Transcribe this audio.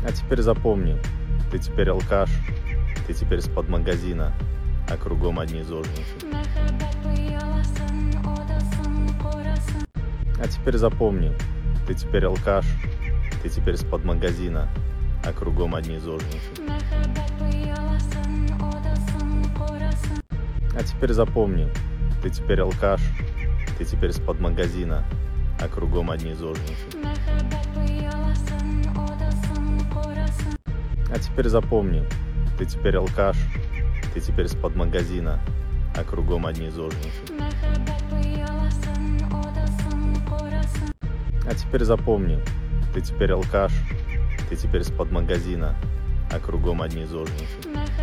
А теперь запомни, ты теперь алкаш, ты теперь из-под магазина, а кругом одни зожники. А теперь запомни, ты теперь алкаш, ты теперь из-под магазина, а кругом одни зожники. А теперь запомни, ты теперь алкаш, ты теперь из-под магазина, а кругом одни зожники. А теперь запомни, ты теперь алкаш, ты теперь из-под магазина, а кругом одни зожники. А теперь запомни, ты теперь алкаш, ты теперь из-под магазина, а кругом одни зожники.